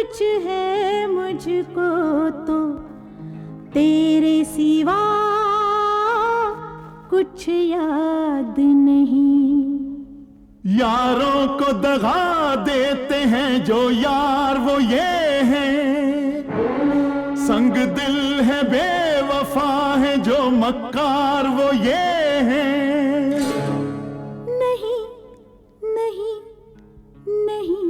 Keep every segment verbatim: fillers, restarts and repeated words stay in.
कुछ है मुझको तो तेरे सिवा कुछ याद नहीं। यारों को दगा देते हैं जो यार वो ये हैं, संग दिल है बेवफा है जो मक्कार वो ये हैं। नहीं नहीं नहीं,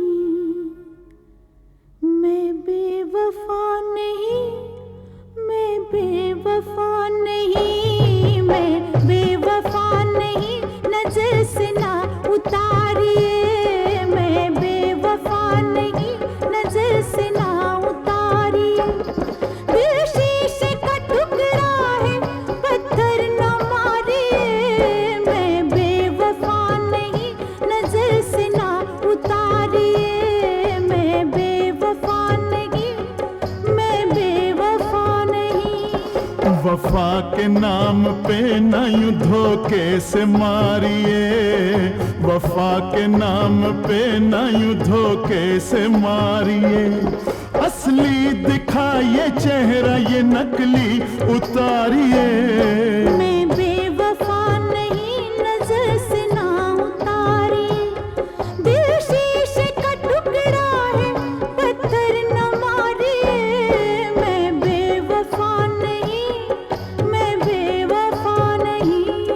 मैं बेवफा नहीं, मैं बेवफा नहीं, मैं बेवफा नहीं, नजर से ना उतारिए, मैं बेवफा नहीं, नजर से ना उतारिए। दिल शीशे का टुकड़ा है, पत्थर न मारिए, मैं बेवफा नहीं, नजर से ना उतारिए, मैं बेवफा नहीं, मैं बेवफा नहीं। वफा के नाम पे न यूं धोखे से मारिए, वफा के नाम पे न यूं धोखे से मारिए। असली दिखाइए चेहरा ये नकली उतारिए। मैं बेवफा नहीं, नजर से ना उतारिए। दिल शीशे का टुकड़ा है, पत्थर न मारिए, मैं बेवफा नहीं, मैं बेवफा नहीं।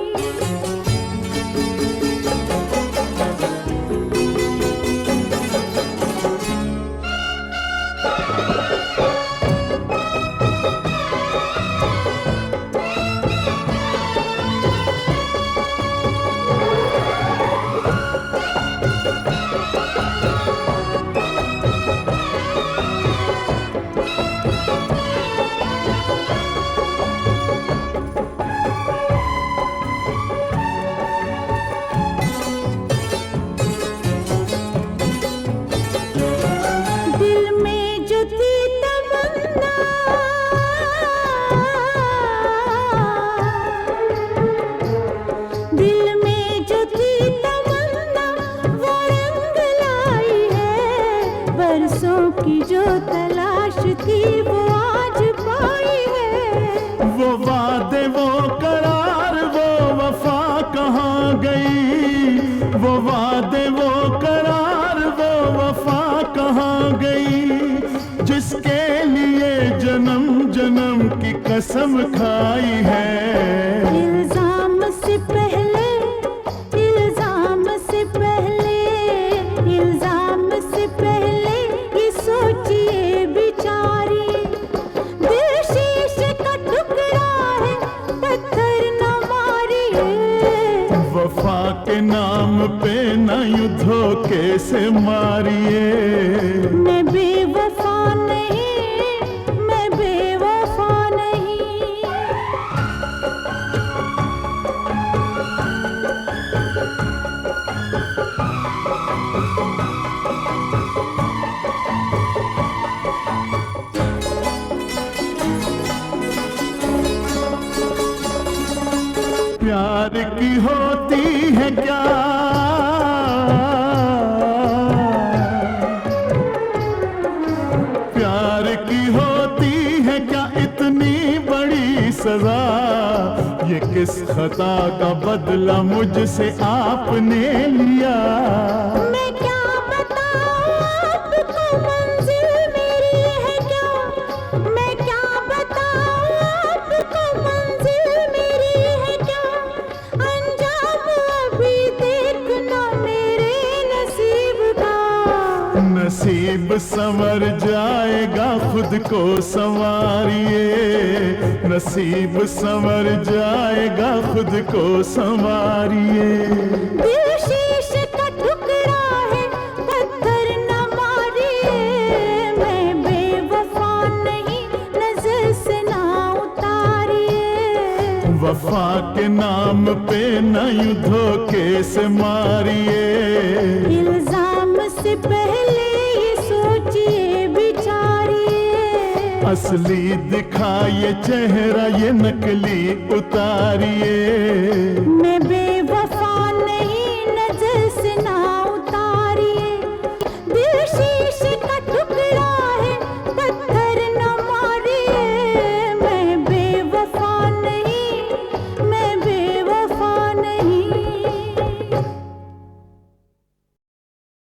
दिल में जो थी तमन्ना, दिल में जो थी तमन्ना, वो रंग लाई है। बरसों की जो तलाश थी वो आज पाई है। वो वादे वो करार वो वफा कहाँ गई, वो वादे वो करार वो वफा कहाँ गई। जिसके लिए जन्म जन्म की कसम खाई है। इल्जाम से पहले, इल्जाम से पहले, इल्जाम से पहले ये सोचिए बिचारी। दिल शीशे का टुकड़ा है, पत्थर न मारिए। वफा के नाम पे न यूं धोखे से मारिए। मैं बेवफा नहीं, मैं बेवफा नहीं। प्यार की होती है क्या प्यार की होती है क्या इतनी बड़ी सजा। ये किस खता का बदला मुझसे आपने लिया। मैं क्या बताऊं आपको, मंजिल मेरी है क्या। मैं क्या बताऊं आपको, मंजिल मेरी है क्या। अंजाम अभी देखना मेरे नसीब का। नसीब संवर जाएगा खुद को संवारिए। नसीब संवर जाएगा खुद को संवारिए। दिल शीशे का टुकड़ा है, पत्थर न मारिए। मैं बेवफा नहीं, नजर से ना उतारिए। वफा के नाम पे न यूं धोखे से मारिए। इल्जाम से पहले ये सोचिए बिचारिए। असली दिखाइए चेहरा ये नकली उतारिए। मैं